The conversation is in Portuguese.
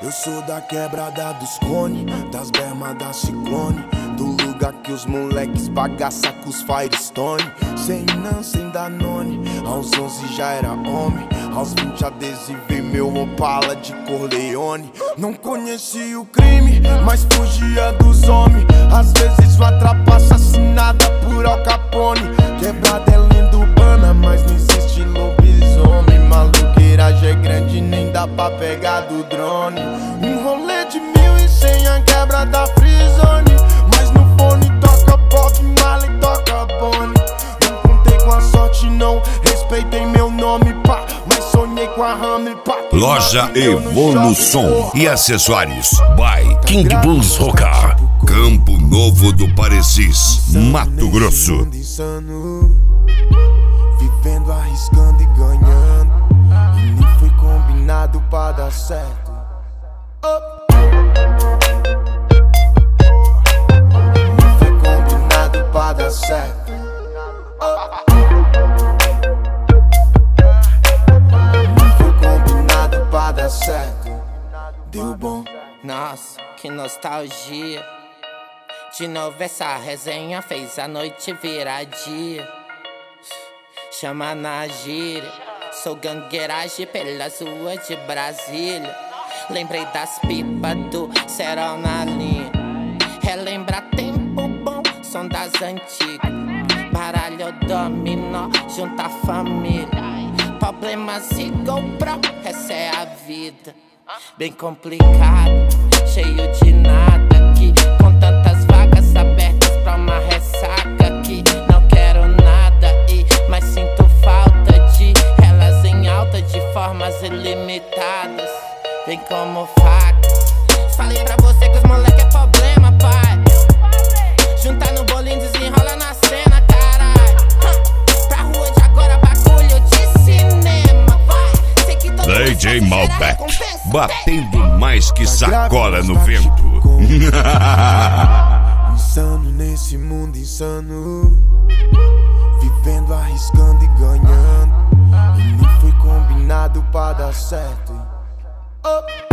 Eu sou da quebrada dos clones, das bermas da Ciclone, do lugar que os moleques bagaça com os Firestone. Sem não, sem Danone, aos 11 já era homem, aos 20 adesivei meu Opala de Corleone. Não conheci o crime, mas fugia dos homens. Às vezes uma trapa assassinada por Al Capone. Quebrada é lenda urbana, mas não existe lobisomem. Maluqueiragem é grande, nem dá pra pegar do drone. Um rolê de 1100, a quebra da Freezone. Mas no fone toca Bob Marley, toca Bonnie. Não contei com a sorte não, respeitei meu nome, pá. Mas sonhei com a Hammer, pá. Loja Evolução e acessórios by King Blues Rocker, Campo Novo do Parecis, Mato Grosso. Vivendo, arriscando e ganhando, e nem foi combinado pra dar certo. Nem foi combinado pra dar certo. Nem foi combinado pra dar certo. Deu bom. Nossa, que nostalgia. De novo essa resenha fez a noite virar dia. Chama na gíria, sou gangueiragem pelas ruas de Brasília. Lembrei das pipas do Serol na linha. Relembra tempo bom, som das antigas. Baralho dominó, junta a família. Problemas e GoPro, essa é a vida. Bem complicado, cheio de nada aqui. Com tantas vagas abertas pra uma ressaca aqui. Não quero nada e mas sinto falta de elas em alta de formas ilimitadas. Vem como faca. Falei pra você que os moleque é problema, pai. Juntar no bolinho, desenrola na cena, caralho. Pra rua de agora, bagulho de cinema, vai. Sei que todo DJ Malbec, batendo mais que sacola no vento. Insano nesse mundo insano, vivendo, arriscando e ganhando, e nem foi combinado pra dar certo.